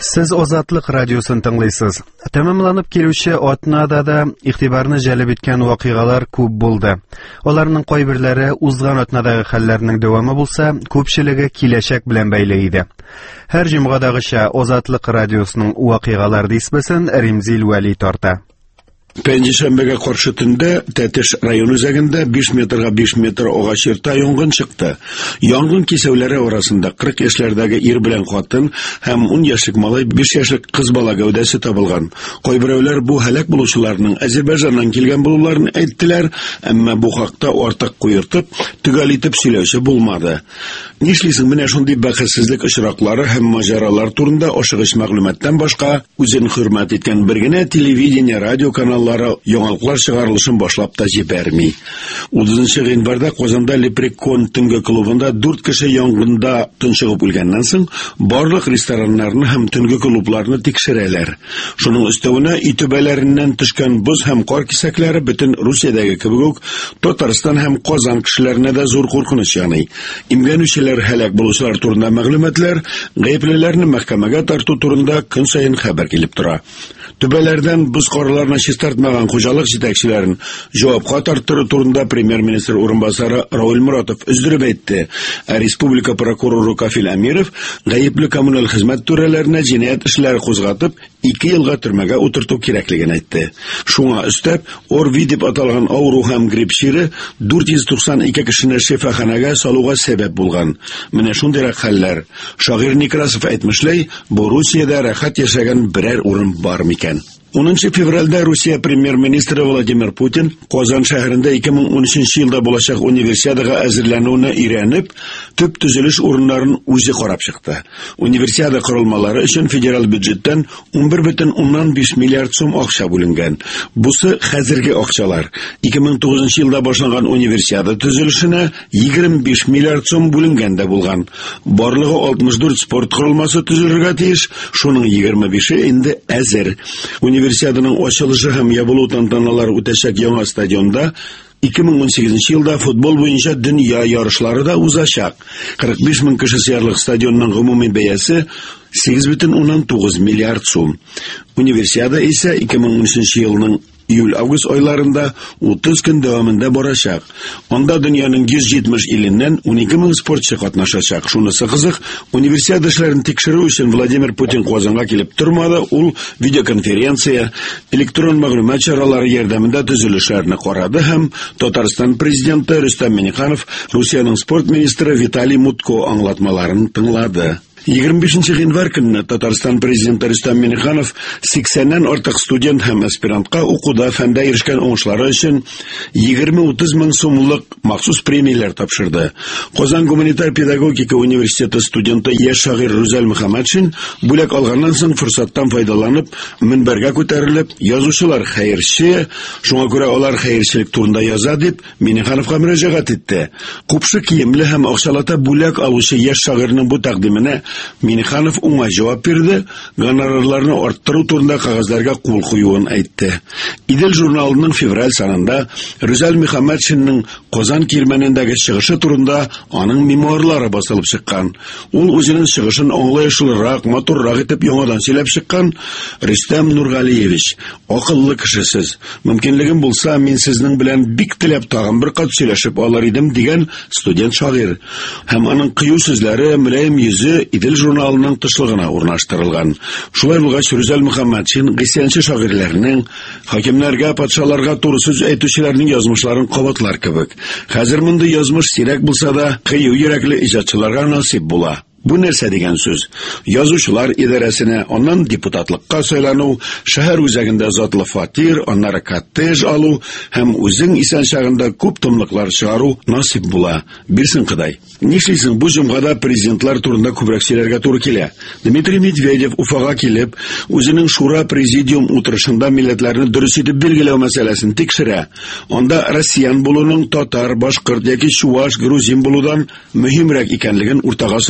Siz Ozatlık Radyosu'nu dinleysiz. Tamamlanıp kelüşü Otnada da ihtibarını jalb etken vakigalar ko'p bo'ldi. Olarning qo'ybirlari uzgan Otnadagi hallarning davomi bo'lsa, ko'pchiligi kelashak bilan bog'liq. Har jumg'adag'icha Ozatlık Radyosu'ning vakigalar disbesin Rimzil Vali torta. Пенжешембеге каршы төндә Тәтеш район үзәгендә 5 метрга 5 метр агач йорта янгын чыкты. Янгын кисәүләре арасында 40 яшьләрдәге ир белән хатын һәм 10 яшьлек малай 5 яшьлек кыз бала гәүдәсе табылган. Кайберәүләр бу һәлак булучыларның Азәрбайҗаннан килгән булуларын әйттеләр, әмма бу хакта артык куертып, төгәл итеп сөйләүче булмады. Нишлисең, менә шундый бәхетсезлек очраклары һәм маҗаралар турында ашыгыч мәгълүматтан башка үзен хөрмәт иткән бер генә телевидение, радио каналлары яңалыклар чыгарылышын башлап та җибәрми. 30 гыйнварда Казанда Лепрекон төнге клубында 4 кеше янгында тончыгып үлгәннән соң барлык рестораннарны һәм төнге клубларны тикшерәләр. Шуның өстәвенә итүбәләреннән төшкән боз һәм кар кисәкләре бөтен Русиядәге кебек үк Татарстан һәм Казан кешеләренә дә зур куркыныч яный. Имгәнүчеләр һәлак булучылар турында мәгълүматлар, гаеплеләрне мәхкәмәгә тарту турында көн саен хәбәр килеп тора. Төбәләрдән боз карларына чистартмаган хуҗалык җитәкчеләрен җавапка тартыру турында премьер-министр урынбасары Рауль Муратов өздереп әйтте. Республика прокуроры Кафил Амиров гаепле коммуналь хезмәт түрәләренә җинаять эшләре кузгатып, 2 елга төрмәгә утырту кирәклеген әйтте. Шуңа өстәп, ОРВИ дип аталган авыру һәм грипп чире 492 кешене шифаханәгә салуга сәбәп булган. Менә шундый хәлләр. Шагыйрь Некрасов әйтмешләй, бу Русиядә рәхәт яшәгән берәр урын бар микән? 10 февральдә Русия премьер-министры Владимир Путин Казан шәһәрендә 2013 елда булачак универсиадага әзерләнүне өйрәнеп, төп төзелеш урыннарын үзе карап чыкты. Универсиада корылмалары өчен федераль бюджеттан 11,5 миллиард сум акча бүленгән. Бусы хәзерге акчалар. 2009 елда башланган универсиада төзелешенә 25 миллиард сум бүленгән дә булган. Барлыгы 64 спорт корылмасы төзелергә тиеш, шуның 25-е инде әзер. Универсиаданың ачылышы һәм ябылу тантаналары үтәчәк яңа стадионда 2018 елда футбол буенча дөнья ярышлары да узачак. 45 мең кеше сыярлык стадионның гомуми бәясе 8,9 миллиард сум. Универсиада исә 2013 елның июль-август айларында 30 көн дәвамында барачак. Анда дөньяның 170 иленнән 12 мең спортчы катнашачак. Шунысы кызык, универсиада эшләрен тикшерү өчен Владимир Путин Казанга килеп тормады. Ул видеоконференция, электрон мәгълүмат чаралары ярдәмендә төзелешләрне карады һәм Татарстан президенты Рөстәм Миңнеханов, Русиянең спорт министры Виталий Мутко аңлатмаларын тыңлады. 25 гыйнвар көнне Татарстан президенты Рөстәм Миңнеханов 80-нән артык студент һәм аспирантка укуда фәндә ирешкән уңышлары өчен 20-30 мең сумлык махсус премияләр тапшырды. Казан гуманитар педагогика университеты студенты яшь шагыйрь Рүзәл Мөхәммәтшин бүләк алганнан соң форсаттан файдаланып, минбәргә күтәрелеп, язучылар хәерче, шуңа күрә алар хәерчелек турында яза дип Миңнехановка мөрәҗәгать итте. Купшы киемле һәм акчалата бүләк алучы яшь шагыйрьнең бу тәкъдименә Миңнеханов уңай җавап бирде, гонорарларны арттыру турында кагазларга кул куюын әйтте. Идел журналының февраль санында Рүзәл Мөхәммәтшинның Казан кирмәнендәге чыгышы турында аның мемуарлары басылып чыккан. Ул үзенең чыгышын аңлаешлырак, матуррак итеп яңадан сөйләп чыккан. Рөстәм Нургалиевич, акыллы кешесез. Мөмкинлегем булса, мин сезнең белән бик теләп тагын бер кат сөйләшеп алыр идем дигән студент шагыйрь. Һәм аның кыю сүзләре, мөлаем йөзе Идел журналының тышлыгына урнаштырылган. Шулай булгач, Рүзәл Мөхәммәтшин гыйсянчы шагыйрьләрнең, хакимнәргә, патшаларга туры сүз әйтүчеләрнең язмышларын кабатлар кебек. Хәзер мондый язмыш сирәк булса да, кыю йөрәкле иҗатчыларга насип була. Бу нәрсә дигән сүз? Язучылар идарәсенә, аннан депутатлыкка сайлану, шәһәр үзәгендә затлы фатир, аннары коттедж алу һәм үзең исән чагында күп томлыклар чыгару насип була. Бирсен Ходай. Нишлисең, бу җомгада президентлар турында күбрәк сөйләргә туры килә. Дмитрий Медведев Уфага килеп, үзенең шура президиум утырышында милләтләрне дөрес итеп билгеләү мәсьәләсен тикшерә. Анда россиян булуның татар, башкорт яки чуваш, грузин булудан мөһимрәк икәнлеген уртага салып сөйләшә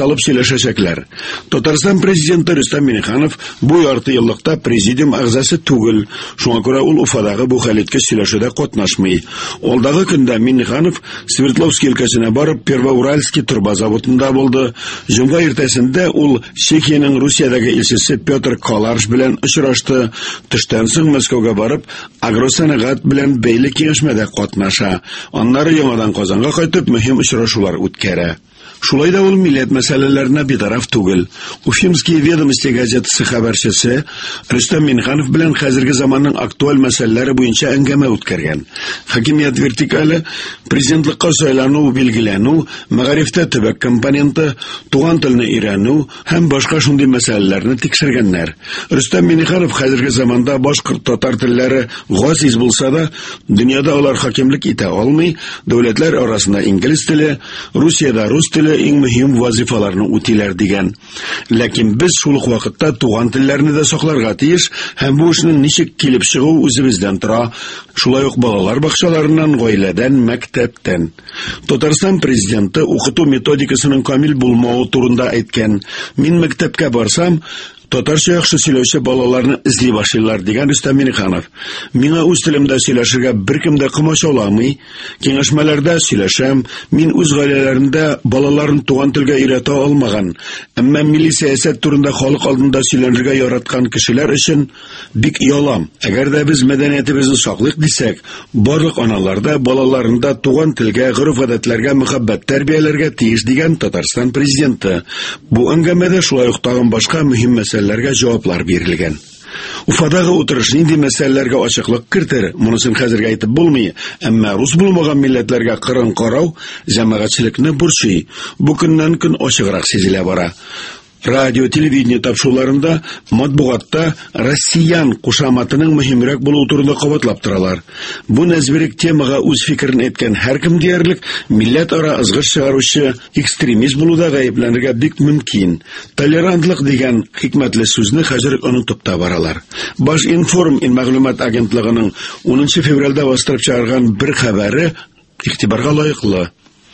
сөйләшәчәкләр. Татарстан президенты Рөстәм Миңнеханов бу ярты еллыкта президиум әгъзасы түгел. Шуңа күрә ул Уфадагы бу хәлиткеч сөйләшүдә катнашмый. Алдагы көндә Миңнеханов Свердловск өлкәсенә барып Первоуральский турба заводында булды. Җомга иртәсендә ул Чехиянең Русиядәге илчесе Петр Каларш белән очрашты. Төштән соң Мәскәүгә барып, агросәнәгать белән бәйле киңәшмәдә катнаша. Аннары яңадан Казанга кайтып, мөһим очрашулар үткәрә. Шулай да ул милләт мәсьәләләренә битараф түгел. Уфимские ведомости газетасы хәбәрчесе Рөстәм Миңнеханов белән хәзерге заманның актуаль мәсьәләләре буенча әңгәмә үткәргән. Хакимият вертикале, президентлыкка сайлану, билгеләнү, мәгарифтә төбәк компоненты, туган телне өйрәнү һәм башка шундый мәсьәләләрне тикшергәннәр. Рөстәм Миңнеханов хәзерге заманда башкорт, татар телләре гасиз булса да, дөньяда алар хакимлек итә алмый, дәүләтләр арасында инглиз теле, Русиядә рус теле иң мөһим вазифаларны үтиләр дигән. Ләкин без шул ук вакытта туган телләрне дә сакларга тиеш, һәм бу эшнең ничек килеп чыгу үзебездән тора. Шулай ук балалар бакчаларыннан, гаиләдән, мәктәптән. Татарстан президенты укыту методикасының камил булмавы турында әйткән. Мин мәктәпкә барсам, татарча яхшы сөйләүче балаларны эзли башлыйлар дигән Рөстәм Миңнеханов. Миңа үз телемдә сөйләшергә беркем дә комачауламый. Киңәшмәләрдә сөйләшәм. Мин үз гаиләләрендә балаларын туган телгә өйрәтә алмаган. Әмма милли сәясәт турында халык алдында сөйләнергә яраткан кешеләр өчен бик ялам. Әгәр дә без мәдәниятебезне саклыйк дисәк, барлык аналарда балаларында туган телгә, гореф-гадәтләргә мөхәббәт тәрбияләргә тиеш дигән Татарстан президенты. Бу әңгәмәдә шулай ук тагын башка мөһим мәсьәләләргә җаваплар бирелгән. Уфадагы утырыш нинди мәсьәләләргә ачыклык кертер, монысын хәзергә әйтеп булмый, әмма рус булмаган милләтләргә кырын карау җәмәгатьчелекне борчый. Бу көннән-көн ачыграк сизелә бара. Радио, телевидение тапшыруларында, матбугатта Россиян кушаматының мөһимрәк булуы турында кабатлап торалар. Бу нәзбирек темага үз фикерен әйткән һәркем диярлек милләт ара ызгыш чыгаручы экстремист булуда гаепләнергә бик мөмкин. Толерантлык дигән хикмәтле сүзне хәзер онытып та баралар. Башинформ мәгълүмат агентлыгының 10 февральдә бастырып чыгарган бер хәбәре игътибарга лаеклы.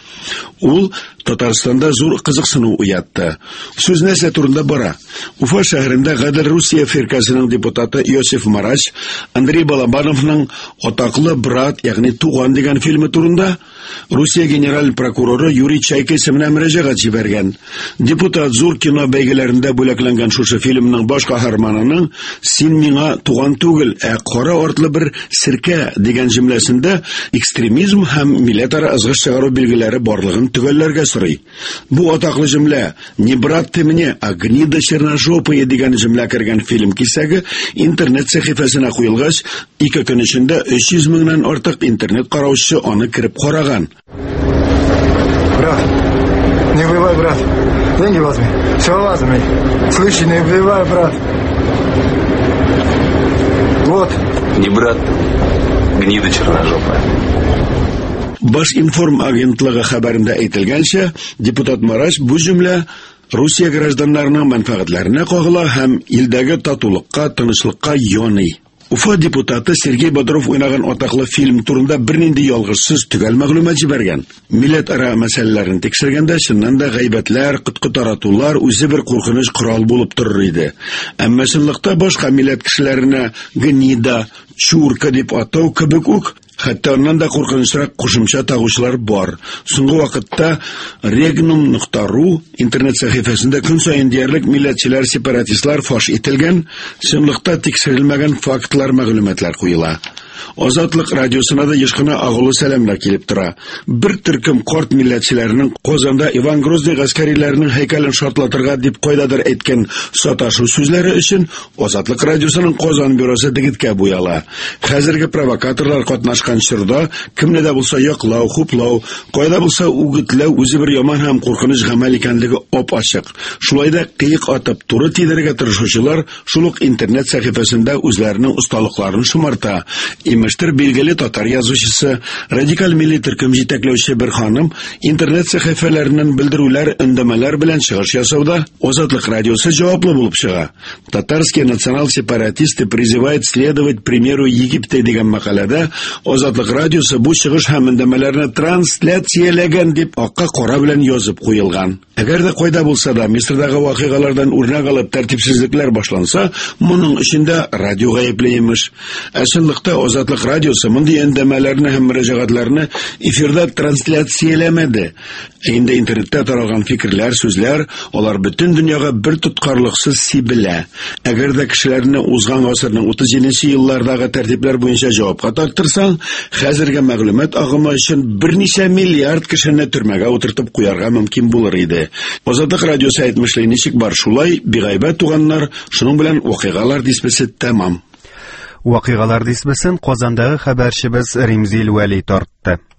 Ул Татарстанда зур кызыксыну уятты. Сүз нәрсә турында бара? Уфа шәһәрендә Гадел Русия фиркасының депутаты Иосиф Марач Андрей Балабановның атаклы брат, ягъни туган дигән фильмы турында Русия генераль прокуроры Юрий Чайка исеменә мөрәҗәгать җибәргән. Депутат зур кино бәйгеләрендә бүләкләнгән шушы фильмның баш каһарманының "Син миңа туган түгел, ә кара артлы бер сиркә" дигән җөмләсендә экстремизм һәм милләтара ызгыш чыгару билгеләре барлыгын төгәлләргә сорый. Бу атаклы җөмлә "Не брат ты мне, а гнида черножопая" дигән җөмлә кергән фильм кисәге интернет сәхифәсенә куелгач, 2 көн эчендә 300 меңнән артык интернет караучы аны кирип караган. Брат, не убивай, брат. Деньги возьми. Все возьми. Слышь, не убивай, брат. Вот. Не брат, гнида черножопая. Башинформ агентлыгы хәбәрендә әйтелгәнчә, депутат Марач бу җөмлә Русия гражданнарының мәнфәгатьләренә кагыла һәм илдәге татулыкка, тынычлыкка яный. Уфа депутаты Сергей Бодров уйнаган атаклы фильм турында бернинди ялгышсыз төгәл мәгълүмат җибәргән. Милләт ара мәсьәләләрен тикшергәндә чыннан да гайбәтләр, кыткы-таратулар үзе бер куркыныч корал булып торыр иде. Әмма чынлыкта башка милләт кешеләренә гнида, чурка дип атау кебек үк хәтта аннан да куркынычрак кушымча тагучылар бар. Соңгы вакытта regnum.ru интернет сәхифәсендә көн саен диярлек милләтчеләр, сепаратистлар фаш ителгән, чынлыкта тикшерелмәгән фактлар, мәгълүматлар куела. Азатлык радиосына да ешкына агылы сәламлар килеп тора. Бер төркем карт милләтчеләрнең Казанда Иван Грозный гаскәриләренең һәйкәлен шартлатырга дип кайдадыр әйткән саташу сүзләре өчен Азатлык радиосының Казан бюросы дигиткә буяла. Хәзерге провокаторлар катнашкан чорда кемне дә булса яклау, хуплау, кайда булса үгетләү үзе бер яман һәм куркыныч гамәл икәнлеге ап-ачык. Шулай да кыек атып туры тидергә тырышучылар шул ук интернет сәхифәсендә үзләренең осталыкларын шомарта. Имештер билгеле татар язучысы, радикаль милли төркем җитәкләүче бер ханым интернет сәхифәләреннән белдерүләр, өндәмәләр белән чыгыш ясауда Азатлык радиосы җаваплы булып чыга. Татарские национал-сепаратисты призывают следовать примеру Египта дигән мәкаләдә Азатлык радиосы бу чыгыш һәм өндәмәләрне трансляцияләгән дип акка кара белән язып куелган. Әгәр дә кайда булса да Мисырдагы вакыйгалардан үрнәк алып тәртипсезлекләр башланса, моның өчендә радио гаепле имеш. Әсенлектә Азатлык радиосы мондый өндәмәләрне һәм мөрәҗәгатьләрне эфирда трансляцияләмәде. Инде интернетта таралган фикерләр, сүзләр, алар бөтен дөньяга бер тоткарлыксыз сибелә. Әгәр дә кешеләрне узган гасырның 37нче еллардагы тәртипләр буенча җавапка тартырсаң, хәзерге мәгълүмат агымы өчен берничә миллиард кешене төрмәгә утыртып куярга мөмкин булыр иде. Азатлык радиосы әйтмешли, ничек бар шулай, бигайбәт туганнар, шуның белән вакыйгалар дисбесе тәмам. Вакыйгалар дисбесен Казандагы хәбәрчебез Римзил Вәли тартты.